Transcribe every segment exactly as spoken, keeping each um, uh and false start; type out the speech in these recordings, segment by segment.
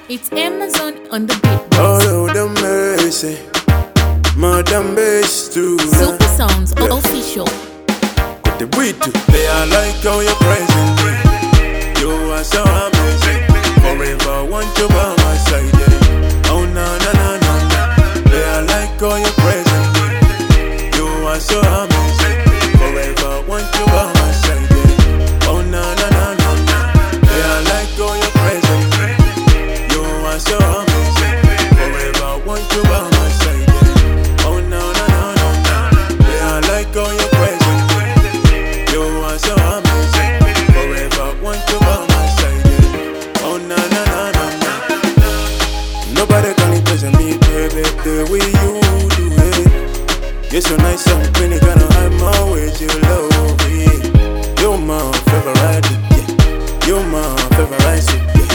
It's Amazon on the beat. All of the mercy, Madam Bass too. Super Sounds yeah. Official. With the beat, they are like how you're present. You are so amazing. Forever want you by my side. Yeah. Oh na na na na na. They are like how you're present. You are so amazing. Forever want you by my side. Yeah. Oh na na na na na. They are like how you're present. You are so amazing. Forever want you by my side. Yeah. Oh na na na na na. They are like how you're present. You are so amazing. Forever want you by my side. Yeah. Oh na na na na na. Nobody can impress me, baby, the way you do it. You're so nice and pretty, kinda hide my way to love it. You're my favorite, yeah. You're my favorite, yeah.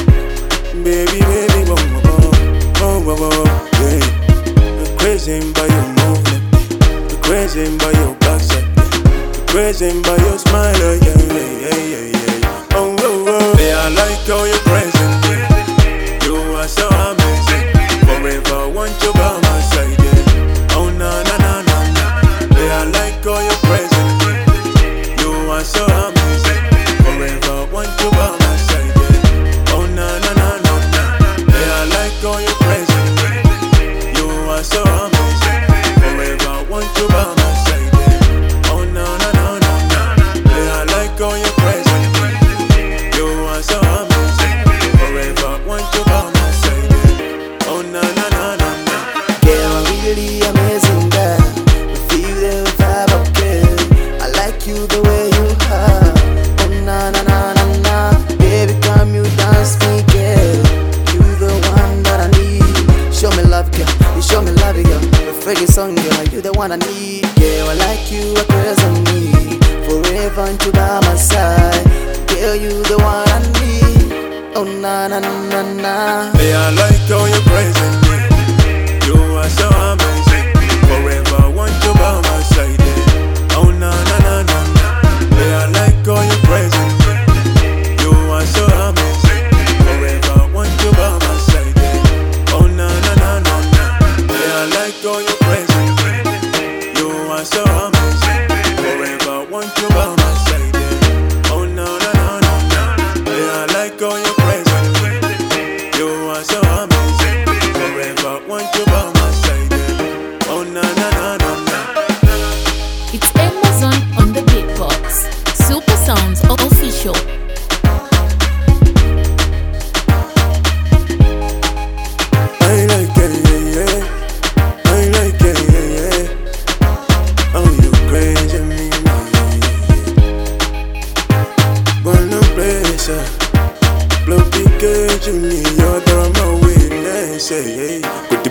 Baby, baby, boom, boom, boom, boom, boom, yeah. I'm crazy by your movement, I'm crazy by your backside, yeah. I'm crazy by your smile, yeah, yeah, yeah, yeah, yeah. Oh, oh, oh. They are like how you're present, yeah. You are so amazing. Forever want you by my side, yeah. Oh na na na na na. They are like how you're present, yeah. You are so amazing. Forever want you by my side, yeah. Oh na na na na na. They are like how you're present, yeah. You are so amazing. Forever want you by my side, yeah. Oh na na na na na. They are like how you're present, yeah. You are so amazing. Forever want you by my side, yeah. Oh na na na na na. Girl, really amazing girl. I feel the vibe of girl. I like you the way you are. Oh na na na na na. Baby, come you dance me, girl. You the one that I need. Show me love, girl. You show me love, girl. The freaky song, girl. You the one I need. Girl, I like you, I crazy on me. Forever and you by my side. Girl, you the one I need. Oh na na na na na. They are like how you're present, yeah. You are so amazing. Forever want you by my side, yeah. Oh na na na na na. They are like how you're present, yeah. You are so amazing. Forever want you by my side, yeah. Oh na na na na na. They are like how you're present, yeah. You are so amazing. Forever want you by my side, yeah. Oh na na na na na. They are like how you're present, yeah. You are so amazing. Forever want you by my side, yeah. Oh na na na na na. It's Amazon on the beatbox. Super Sounds Official. I like it, yeah, yeah. I like it, yeah, yeah. Oh, you crazy me, yeah. Wanna place ya. Blow P K Junior, you're my witness, yeah, yeah.